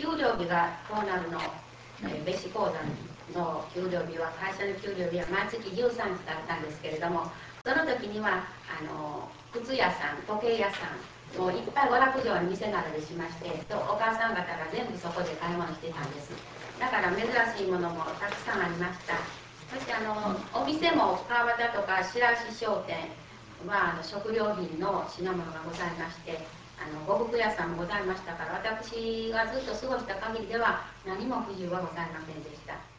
給料日がこうなるの、別紙講座の給料日は、会社の給料日は毎月13日だったんですけれども、その時には靴屋さん、時計屋さん、もういっぱい娯楽場に店並べしまして、お母さん方が全部そこで買い物してたんです。だから珍しいものもたくさんありました。そしてお店も川端とか白石商店は食料品の品物がございまして、呉服屋さんもございましたから、私がずっと過ごした限りでは何も不自由はございませんでした。